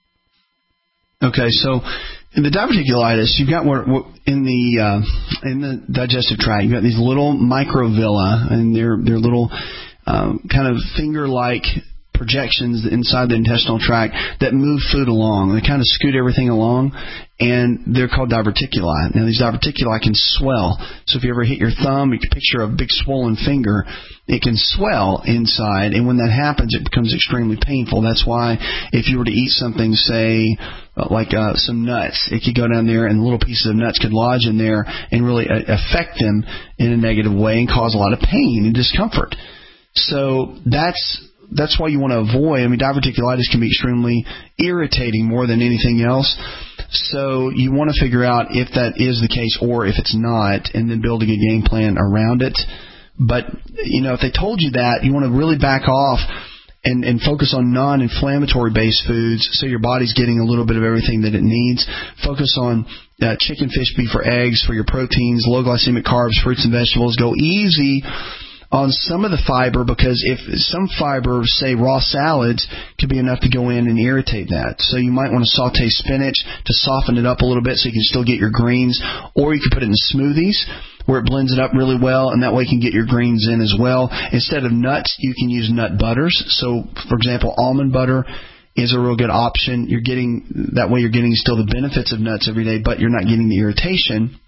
Okay, so in the diverticulitis, you've got what, what in the uh, in the digestive tract, you've got these little microvilli, and they're they're little um, kind of finger-like projections inside the intestinal tract that move food along. They kind of scoot everything along, and they're called diverticuli. Now, these diverticuli can swell. So if you ever hit your thumb, you can picture a big swollen finger. It can swell inside, and when that happens, it becomes extremely painful. That's why if you were to eat something, say, like uh, some nuts, it could go down there, and little pieces of nuts could lodge in there and really affect them in a negative way and cause a lot of pain and discomfort. So that's That's why you want to avoid. I mean, diverticulitis can be extremely irritating more than anything else. So you want to figure out if that is the case or if it's not, and then build a good game plan around it. But, you know, if they told you that, you want to really back off and, and focus on non-inflammatory based foods so your body's getting a little bit of everything that it needs. Focus on uh, chicken, fish, beef, or eggs for your proteins, low glycemic carbs, fruits and vegetables. Go easy on some of the fiber, because if some fiber, say raw salads, could be enough to go in and irritate that. So you might want to saute spinach to soften it up a little bit so you can still get your greens, or you could put it in smoothies where it blends it up really well, and that way you can get your greens in as well. Instead of nuts, you can use nut butters. So, for example, almond butter is a real good option. You're getting that way you're getting still the benefits of nuts every day, but you're not getting the irritation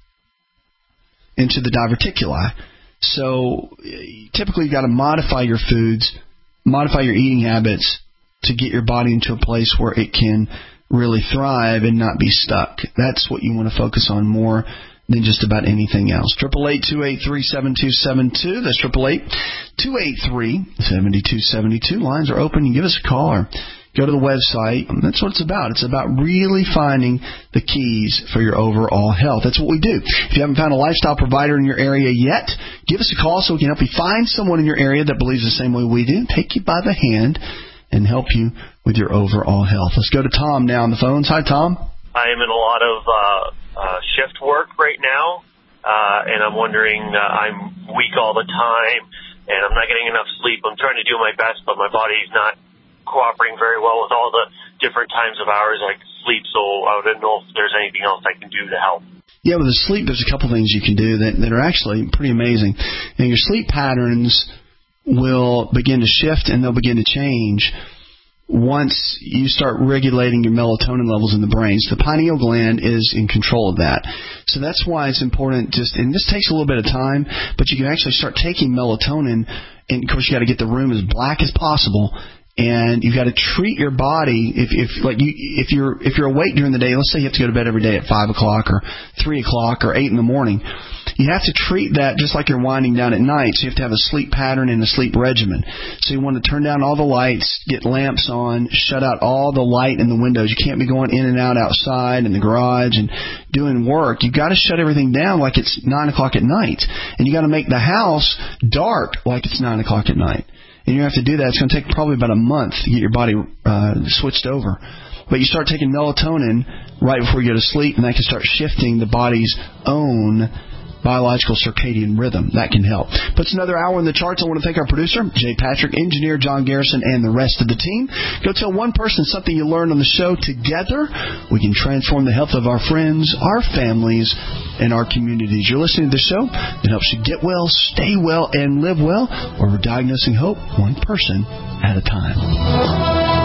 into the diverticuli. So typically you've got to modify your foods, modify your eating habits to get your body into a place where it can really thrive and not be stuck. That's what you want to focus on more than just about anything else. eight eight eight, two eight three, seven two seven two. That's eight eight eight, two eight three, seven two seven two. Lines are open. You give us a call or go to the website. That's what it's about. It's about really finding the keys for your overall health. That's what we do. If you haven't found a lifestyle provider in your area yet, give us a call so we can help you find someone in your area that believes the same way we do, take you by the hand, and help you with your overall health. Let's go to Tom now on the phones. Hi, Tom. I am in a lot of uh, uh, shift work right now, uh, and I'm wondering, uh, I'm weak all the time, and I'm not getting enough sleep. I'm trying to do my best, but my body's not cooperating very well with all the different times of hours I can sleep, so I don't know if there's anything else I can do to help. Yeah, with the sleep, there's a couple things you can do that, that are actually pretty amazing. And your sleep patterns will begin to shift and they'll begin to change once you start regulating your melatonin levels in the brain. So the pineal gland is in control of that. So that's why it's important just, and this takes a little bit of time, but you can actually start taking melatonin, and of course you got to get the room as black as possible. And you've got to treat your body if, if like you if you're if you're awake during the day. Let's say you have to go to bed every day at five o'clock or three o'clock or eight in the morning. You have to treat that just like you're winding down at night. So you have to have a sleep pattern and a sleep regimen. So you want to turn down all the lights, get lamps on, shut out all the light in the windows. You can't be going in and out outside in the garage and doing work. You've got to shut everything down like it's nine o'clock at night, and you got to make the house dark like it's nine o'clock at night. And you have to do that. It's going to take probably about a month to get your body uh, switched over. But you start taking melatonin right before you go to sleep, and that can start shifting the body's own biological circadian rhythm. That can help. But it's another hour in the charts. I want to thank our producer, Jay Patrick, engineer John Garrison, and the rest of the team. Go tell one person something you learned on the show. Together, we can transform the health of our friends, our families, and our communities. You're listening to the show that helps you get well, stay well, and live well, where we're diagnosing hope one person at a time.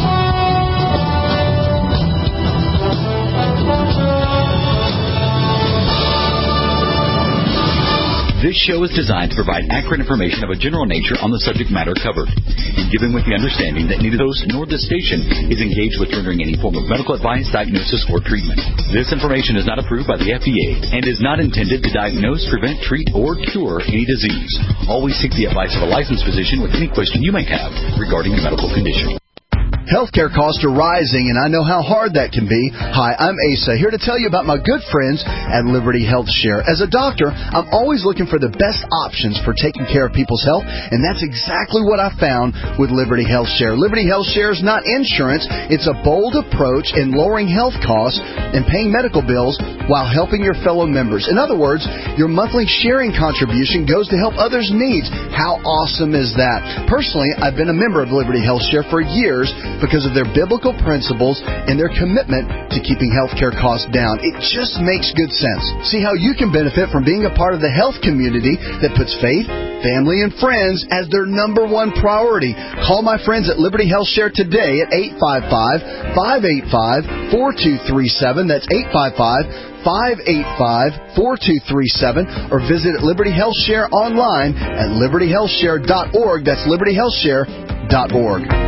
This show is designed to provide accurate information of a general nature on the subject matter covered, and given with the understanding that neither host nor this station is engaged with rendering any form of medical advice, diagnosis, or treatment. This information is not approved by the F D A and is not intended to diagnose, prevent, treat, or cure any disease. Always seek the advice of a licensed physician with any question you may have regarding a medical condition. Healthcare costs are rising, and I know how hard that can be. Hi, I'm Asa, here to tell you about my good friends at Liberty Health Share. As a doctor, I'm always looking for the best options for taking care of people's health, and that's exactly what I found with Liberty Health Share. Liberty Health Share is not insurance. It's a bold approach in lowering health costs and paying medical bills while helping your fellow members. In other words, your monthly sharing contribution goes to help others' needs. How awesome is that? Personally, I've been a member of Liberty Health Share for years because of their biblical principles and their commitment to keeping healthcare costs down. It just makes good sense. See how you can benefit from being a part of the health community that puts faith, family, and friends as their number one priority. Call my friends at Liberty Health Share today at eight five five, five eight five, four two three seven. That's eight five five, five eight five, four two three seven, or visit Liberty Health Share online at liberty health share dot org. That's liberty health share dot org.